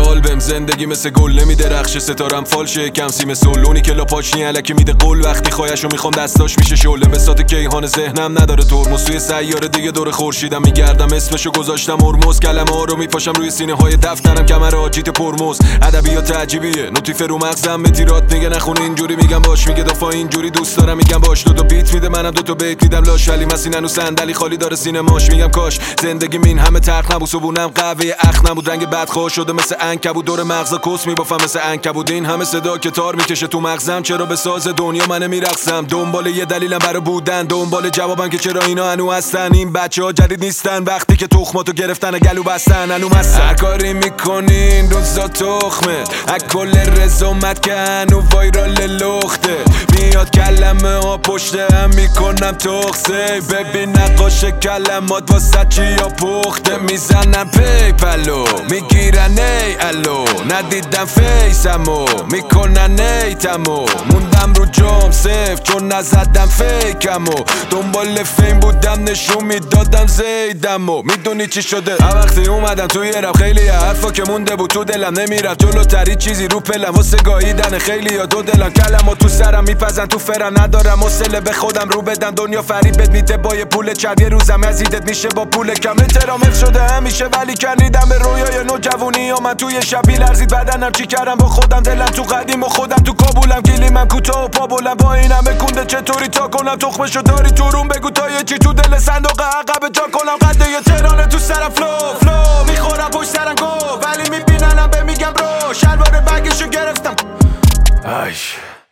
قلبم زندگی مثل گل نمیدرخشه، ستارم فالشه کم سیم سولونی که لاپاچنی الکی میده قول، وقتی خواهشو میخوام دستاش میشه شعله بساط کیهان ذهنم نداره ترمز، توی سیاره دیگه دور خورشیدم میگردم اسمشو گذاشتم هرمز، کلمه ها رو میپاشم روی سینه های دفترم کمر آجیت پرمز، ادبیات عجیبیه نوتیف رو مغزم متیرات میگه نخونه اینجوری میگم باش، میگه دفعه اینجوری دوست دارم میگم باش، دو بیت میده منم دو تا بیت میدم لاش، ولی مسین هنوز صندلی خالی داره سینماش، میگم کاش زندگی این همه تلخ نبود، صبونم قهوه اخ نبود، رنگ بدخواه شده مثل عنکبوت، دور مغزا کس میبافم مثل عنکبوت، این همه صدا که تار میکشه تو مغزم، چرا به ساز دنیا من میرقصم، دنبال یه دلیلم برای بودن، دنبال جوابم که چرا اینا هنو هستن، این بچه‌ها جدید نیستن، وقتی که تخماتو گرفتن و گلو بستن هنو هستن، هر کاری میکنین روزا تخمه، از کل رزومت که هنو وایرال لخته، میاد کلمه ها پشت هم میکنم تخصه، ببین نقاش کلمات واسه چی یا پخته، میزنم پیپلو میگیرن ای الو، ندیدم فیسمو میکنن ای تمو، موندم رو جام سیف چون نزدم فیکمو، دنبال فیم بودم نشون میدادم زیدمو، میدونی چی شده وقتی اومدم توی رپ، خیلی حرفا که مونده بود تو دلم نمیرفت جلوتری، چیزی رو پلم واسه گاییدن خیلی یا دو دلم، کلمو تو سرم میپزن تو فرن، ندارم حوصله به خودم رو بدم، دنیا فریبت میده با یه پول چرب، یه روزم ازیدت میشه با پول کم، احترام شده همیشه ولی کنیدم به رویای نوجوانی یا من توی شبی لرزید بدنم، چی کردم با خودم دلم تو قدیم و خودم تو کابولم، کلیمم کوتاه و پا بلند، با این همه کنده چطوری تا کنم، تخمشو داری تو روم بگو تا یه چی تو دل صندوق عقب جا کنم، قد یه ترانه تو سرم فلو میخورم پشت سرم گو، ولی میبیننم به میگم برو، شلوار بگشو گرفتم ایش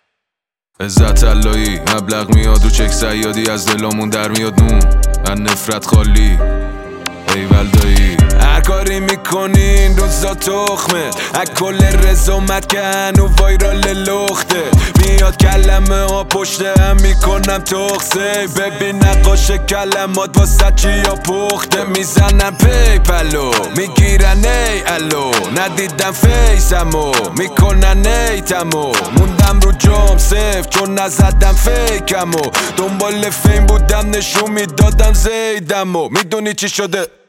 عزت اللهی، مبلغ میاد و چک زیادی از دلامون در میاد نون، من نفرت خالی ای ولدایی، هر کاری میکنین روزا تخمه، از کل رزومت که هنو وایرال لخته، میاد کلمه ها پشت هم میکنم تخصه، ببین نقاش کلمات واسه چی یا پخته، میزنم پیپلو میگیرن ای الو، ندیدم فیسمو میکنن ای تمو، موندم رو جام سیف چون نزدم فیکمو، دنبال فیم بودم نشون میدادم زیدمو، میدونی چی شده